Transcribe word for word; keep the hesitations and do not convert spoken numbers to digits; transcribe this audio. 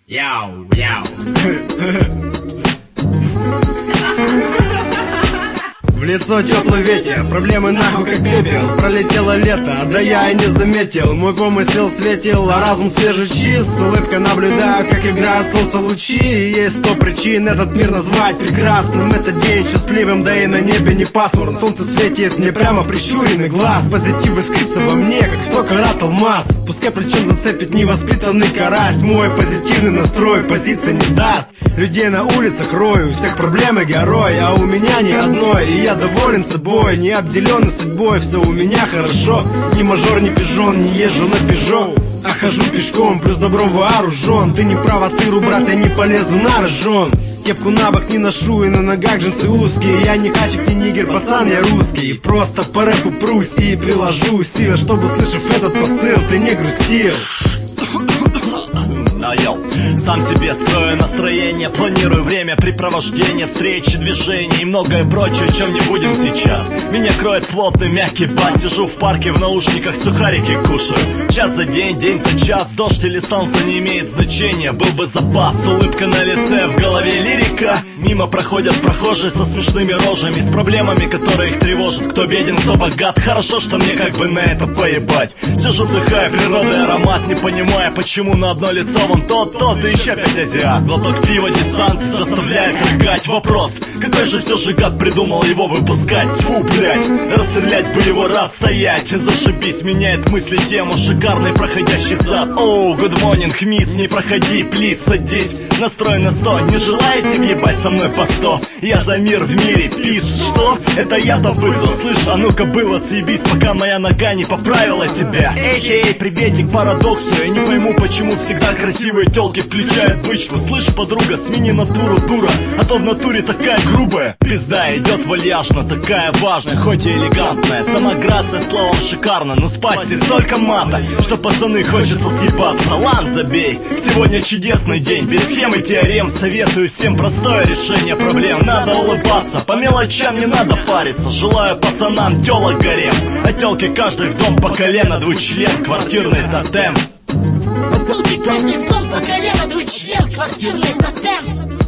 Яу, яу. В лицо теплый ветер, проблемы нахуй как пепел. Пролетело лето, да я и не заметил. Мой помысел светил, а разум свежий чист. С улыбкой наблюдаю, как играют солнце лучи. И есть сто причин этот мир назвать прекрасным. Этот день счастливым, да и на небе не пасмурно. Солнце светит мне прямо в прищуренный глаз. Позитив искрится во мне, как сто карат алмаз. Пускай причем зацепит невоспитанный карась. Мой позитивный настрой позиции не сдаст. Людей на улицах рою, всех проблемы герой. А у меня ни одной, и я доволен собой. Не обделенный судьбой, все у меня хорошо. Ни мажор, ни пижон, не езжу на пижо, а хожу пешком, плюс добром вооружен. Ты не провоцируй, брат, я не полезу на рожон. Кепку на бок не ношу, и на ногах джинсы узкие. Я не хачик, не нигер, пацан, я русский. Просто по рэпу прусь и приложу силы, чтобы, слышав этот посыл, ты не грустил. А йоу, сам себе строю настроение, планирую времяпрепровождение, встречи, движения и многое прочее, чем не будем сейчас. Меня кроет плотный мягкий бас, сижу в парке в наушниках, сухарики кушаю. Час за день, день за час, дождь или солнце не имеет значения. Был бы запас, улыбка на лице, в голове лирика. Мимо проходят прохожие со смешными рожами, с проблемами, которые их тревожат. Кто беден, кто богат, хорошо, что мне как бы на это поебать. Сижу, вдыхая природный аромат, не понимая, почему на одно лицо вон тот, тот и еще пять азиат. Глоток пива, десант заставляет рыгать. Вопрос, какой же все же гад придумал его выпускать? Тьфу, блять, расстрелять бы его, рад стоять. Зашибись, меняет мысли тему, шикарный проходящий зад. Оу, good morning, мисс, не проходи, плиз, садись. Настрой на сто, не желаете въебать со мной по сто? Я за мир в мире, пис, что? Это я-то было, слышь, а ну-ка было, съебись, пока моя нога не поправила тебя. Эй, эй, приветик парадоксу, я не пойму, почему всегда красивые тёлки включают бычку. Слышь, подруга, смени натуру, дура, а то в натуре такая грубая. Пизда идет вальяжно, такая важная, хоть и элегантная. Сама грация словом шикарно, но спасти столько мата, что пацаны хочется съебаться. Лан, забей, сегодня чудесный день, без схем и теорем. Советую всем простое решение проблем. Надо улыбаться, по мелочам не надо париться. Желаю пацанам тёлок гарем, а тёлки каждый в дом по колено, двучлен, квартирный тотем. Тёлки каждый в дом по колено, двучлен, квартирный тотем.